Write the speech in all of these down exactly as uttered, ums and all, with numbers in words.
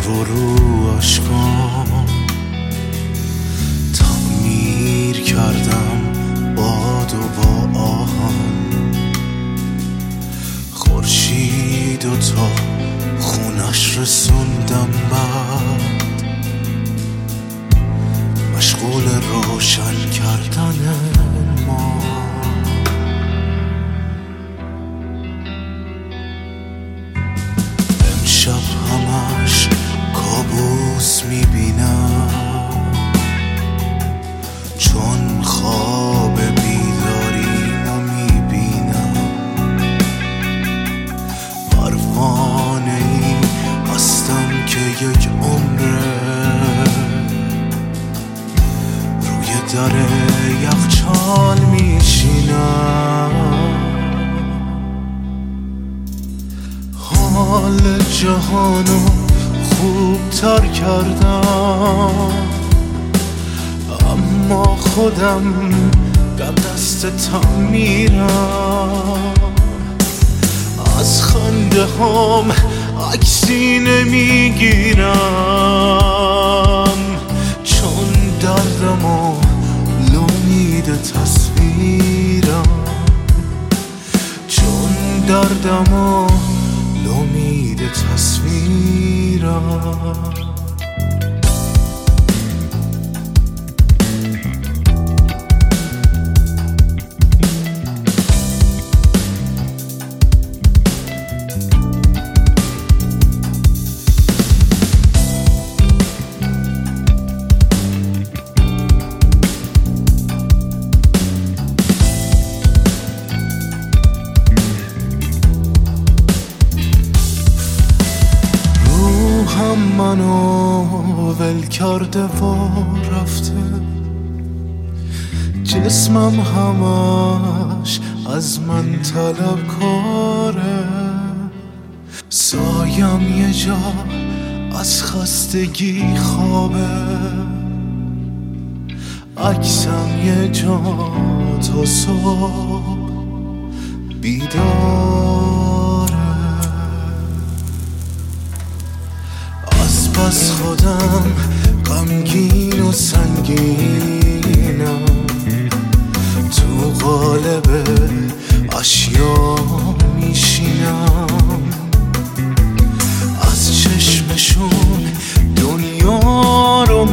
رو رو عشقام تعمیر کردم باد و با آهن، خورشید و تا خونش رسوندم، بعد مشغول روشن کردن ما. امشب همش کابوس میبینم، چون خواب بیدارینو میبینم. پروانه ای هستم که یک عمره روی در یخچال میشینم. حال جهانو خوب تر کردم، اما خودم در دست تعمیرم. از خنده هم عکسی نمیگیرم، چون دردم و لومید تصویرم. چون دردم و لومید تصویرم. هم منو ول کرده و رفته، جسمم همش از من طلب کاره. سایم یه جا از خستگی خوابه، عکسم یه جا تا صبح بیداره. از خودم غمگین و سنگینم، تو قالب اشیا میشینم. از چشمشون دنیا رو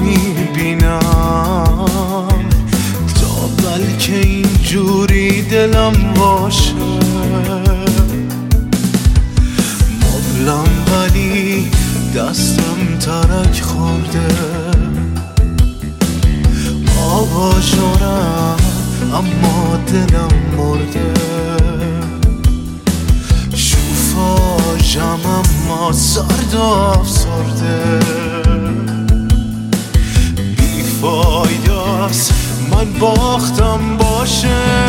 میبینم، تا بلکه اینجوری دلم باشه. مبلم ولی دستم ترک خورده، آباژورم اما دلم مرده. شوفاژم اما سرد و افسرده. بیفایداست من باختم باشه،